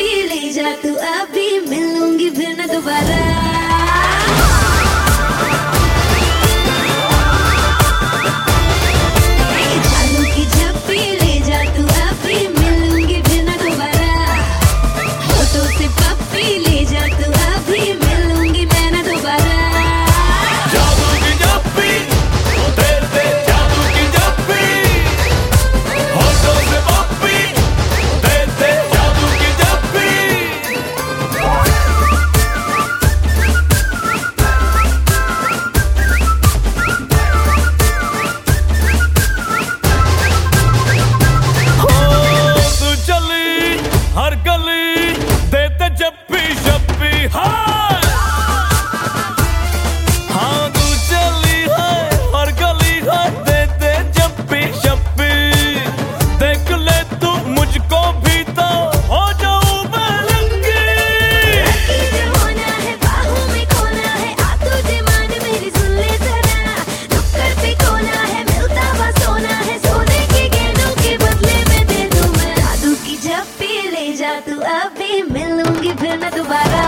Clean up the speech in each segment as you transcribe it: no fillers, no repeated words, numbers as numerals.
जप्पी ले जा तू अभी, मिलूंगी फिर न दोबारा। हर गली देते जप्पी जप्पी, हाँ तू चली है हर गली है देते जप्पी जप्पी। देख ले तू मुझको भी तो हो जाऊं मैं रंगी। होना है बाहों में खोना है, आ तुझे मान मेरी सुन ले जरा। नुक्कड़ पे खोना है मिलता हुआ सोना है, सोने के गहनों के बदले में दे दूं मैं जादू की जप्पी ले जा तू अभी, मिलूंगी फिर न दोबारा।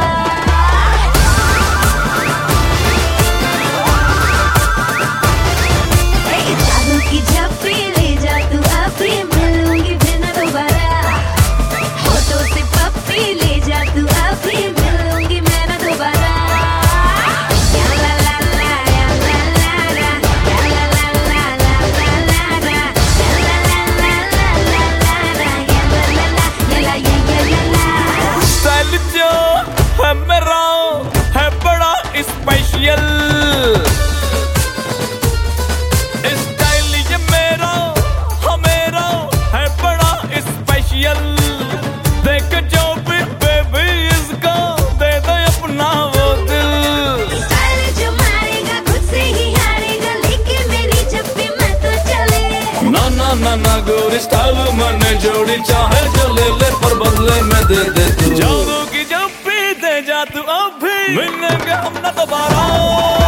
जादू की जप्पी ले जा तू अभी, मिलूंगी फिर न दोबारा। होठों से पप्पी ले जा तू अभी, मिलूंगी मैं न दोबारा। या ला ला ला या ला ला ला, या ला ला ला ला ला ला ला, या ला ला ला ला ला ला, या ला ला ला या ला। स्टाइल जो है मेरा है बड़ा स्पेशल, स्टाइल ये मेरा हमेरा है बड़ा स्पेशल। देख जो भी बेबी इसको दे दे अपना वो दिल। स्टाइल जो मारेगा खुद से ही हारेगा, लेकिन मेरी जप्पी मैं तो चले। ना ना ना ना गोरी स्टाइल मैंने जोड़ी, चाहे जो ले ले पर बदले में दे दे तू। जादू की जप्पी दे जा तू अभी, मिलेंगे हम न दोबारा।